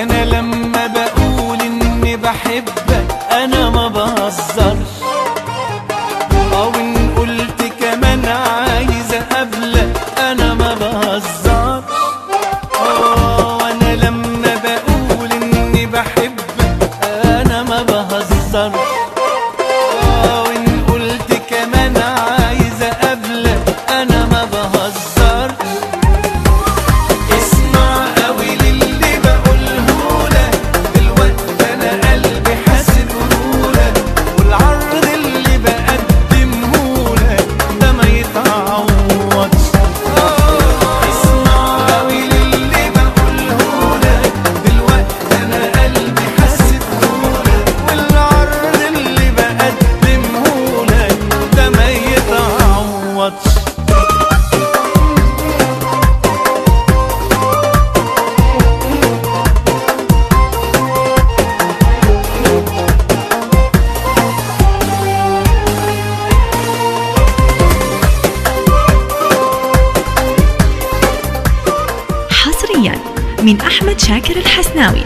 انا لما بقول اني بحبك انا ما بهزرش، او ان قلت كمان عايز اقابلك انا ما بهزرش. وانا لما بقول اني بحبك انا ما بهزرش، وان قلت كمان عايز اقابلك انا ما بهزرش. اسمع قوي للي بقولهولك، دلوقتي انا قلبي حاسبهولك، والعرض اللي بقدمهولك ده ما يتعوضش. اسمع قوي للي بقولهولك، دلوقتي انا قلبي حاسبهولك، والعرض اللي بقدمهولك ده ما يتعوضش. حصريا من أحمد شاكر الحسناوي.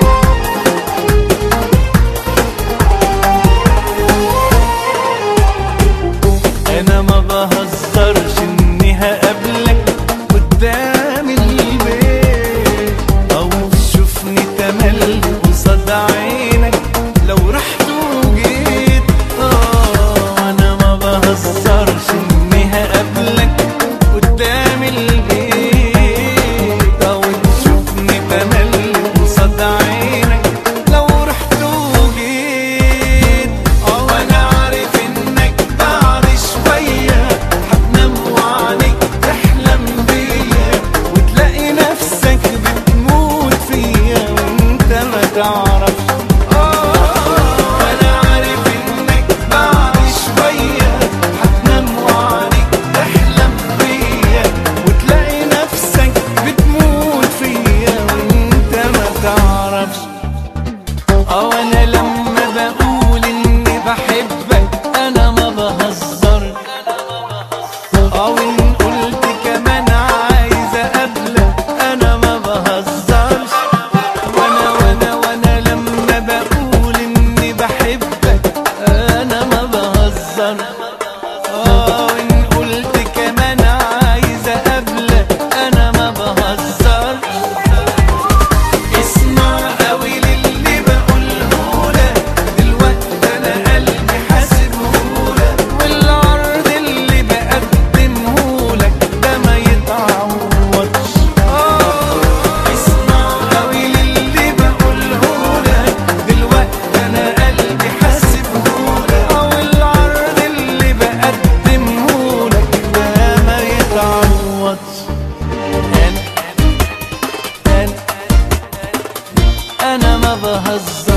انا ما بهزرش اني هقابلك قدام البيت، او تشوفني تملي قصاد عينك لو رحت وجيت. انا ما بهزرش اني هقابلك قدام البيت، او تشوفني تملي قصاد عينك لو رحت وجيت. وانا عارف انك بعد شوية هتنام وعينيك تحلم بيا، وتلاقي نفسك بتموت فيا وانت ما تعرفش. وانا عارف انك بعد شوية هتنام وعينيك تحلم بيا، وتلاقي نفسك بتموت فيا وانت ما تعرفش. وانا لما بقول اني بحبك انا ما بهزرش، او ان قلت كمان عايز اقابلك انا ما بهزرش. وانا لما بقول اني بحبك انا ما بهزرش، وان قلت كمان عايز اقابلك انا ما بهزرش. اسمع قوي للي بقولهولك، دلوقتي انا قلبي حاسبهولك، والعرض اللي بقدمهولك ده ما يتعوضش. اسمع قوي للي بقولهولك، دلوقتي انا قلبي حاسبهولك، والعرض اللي بقدمهولك ده ما يتعوضش. انا ما بهزر.